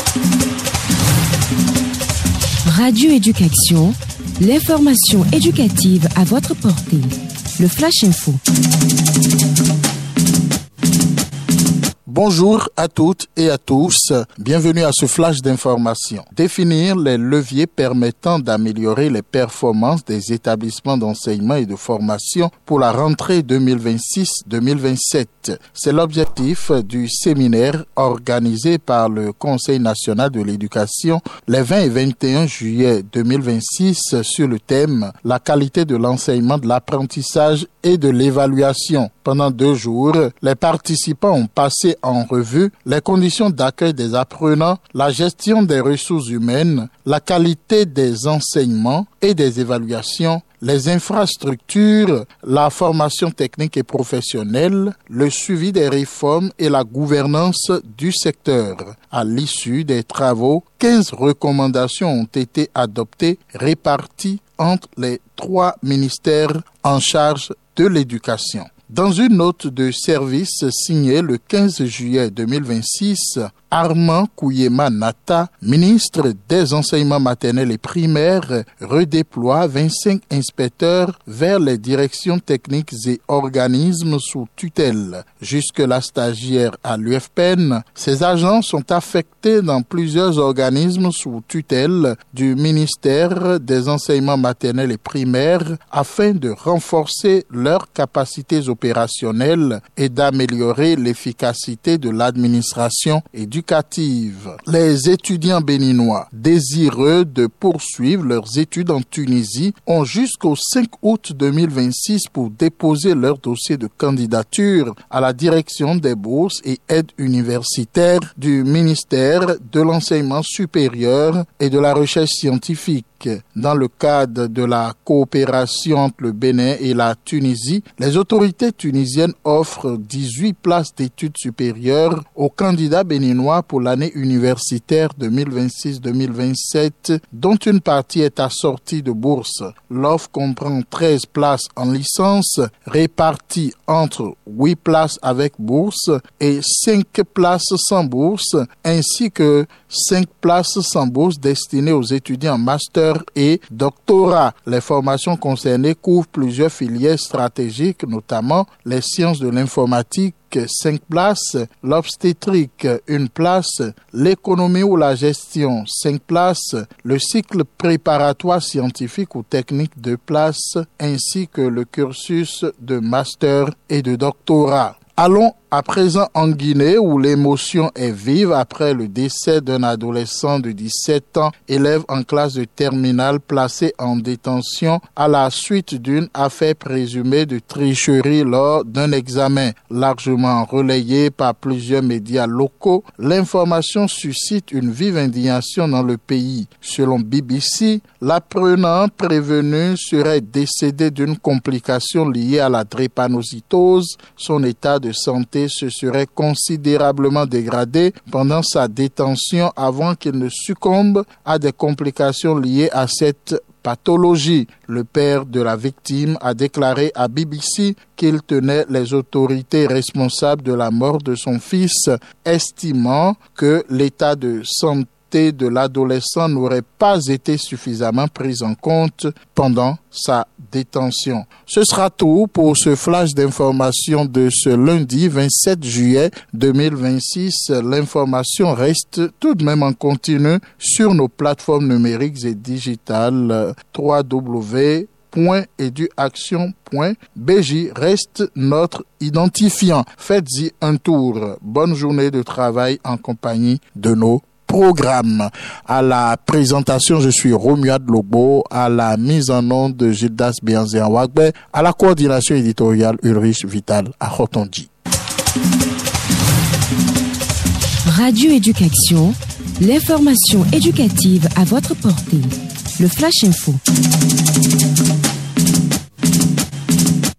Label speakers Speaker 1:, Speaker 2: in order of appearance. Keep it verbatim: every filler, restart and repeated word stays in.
Speaker 1: Radio Éducation, l'information éducative à votre portée. Le Flash Info.
Speaker 2: Bonjour à toutes et à tous, bienvenue à ce flash d'information. Définir les leviers permettant d'améliorer les performances des établissements d'enseignement et de formation pour la rentrée deux mille vingt-six deux mille vingt-sept. C'est l'objectif du séminaire organisé par le Conseil national de l'éducation les vingt et vingt et un juillet deux mille vingt-six sur le thème « La qualité de l'enseignement, de l'apprentissage et de l'évaluation ». Pendant deux jours, les participants ont passé en revue les conditions d'accueil des apprenants, la gestion des ressources humaines, la qualité des enseignements et des évaluations, les infrastructures, la formation technique et professionnelle, le suivi des réformes et la gouvernance du secteur. À l'issue des travaux, quinze recommandations ont été adoptées, réparties entre les trois ministères en charge de l'éducation. Dans une note de service signée le quinze juillet deux mille vingt-six, Armand Kouyema Nata, ministre des enseignements maternels et primaires, redéploie vingt-cinq inspecteurs vers les directions techniques et organismes sous tutelle. Jusque-là stagiaires à l'U F P E N, ces agents sont affectés dans plusieurs organismes sous tutelle du ministère des enseignements maternels et primaires afin de renforcer leurs capacités opérationnelles et d'améliorer l'efficacité de l'administration éducative. Les étudiants béninois désireux de poursuivre leurs études en Tunisie ont jusqu'au cinq août deux mille vingt-six pour déposer leur dossier de candidature à la direction des bourses et aides universitaires du ministère de l'enseignement supérieur et de la recherche scientifique. Dans le cadre de la coopération entre le Bénin et la Tunisie, les autorités tunisiennes offrent dix-huit places d'études supérieures aux candidats béninois pour l'année universitaire deux mille vingt-six deux mille vingt-sept, dont une partie est assortie de bourses. L'offre comprend treize places en licence, réparties entre huit places avec bourse et cinq places sans bourse, ainsi que cinq places sans bourse destinées aux étudiants en master et doctorat. Les formations concernées couvrent plusieurs filières stratégiques, notamment les sciences de l'informatique, cinq places, l'obstétrique, une place, l'économie ou la gestion, cinq places, le cycle préparatoire scientifique ou technique, deux places, ainsi que le cursus de master et de doctorat. Allons à présent en Guinée où l'émotion est vive après le décès d'un adolescent de dix-sept ans, élève en classe de terminale placé en détention à la suite d'une affaire présumée de tricherie lors d'un examen. Largement relayée par plusieurs médias locaux, l'information suscite une vive indignation dans le pays. Selon B B C, l'apprenant prévenu serait décédé d'une complication liée à la drépanocytose. Son état de santé se serait considérablement dégradé pendant sa détention avant qu'il ne succombe à des complications liées à cette pathologie. Le père de la victime a déclaré à B B C qu'il tenait les autorités responsables de la mort de son fils, estimant que l'état de santé de l'adolescent n'aurait pas été suffisamment prise en compte pendant sa détention. Ce sera tout pour ce flash d'information de ce lundi vingt-sept juillet deux mille vingt-six. L'information reste tout de même en continu sur nos plateformes numériques et digitales. w w w point eduaction point b j reste notre identifiant. Faites-y un tour. Bonne journée de travail en compagnie de nos programme. À la présentation, je suis Romuald Lobo, à la mise en onde de Gildas Bianzéan Wagbe, à la coordination éditoriale Ulrich Vital à Rotondi.
Speaker 1: Radio Éducation, l'information éducative à votre portée. Le Flash Info.